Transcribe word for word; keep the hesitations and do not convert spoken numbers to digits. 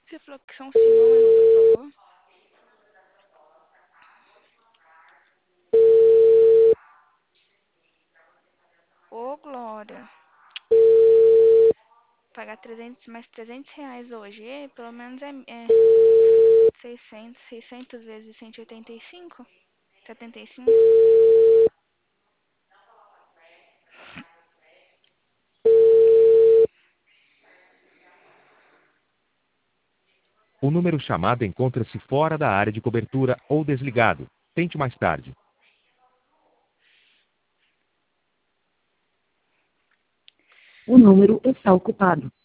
Você falou que são cinco números, por favor. Ô, Glória. Pagar trezentos, mais trezentos reais hoje. E, pelo menos é, é seiscentos, seiscentos vezes cento e oitenta e cinco? setenta e cinco? O número chamado encontra-se fora da área de cobertura ou desligado. Tente mais tarde. O número está ocupado.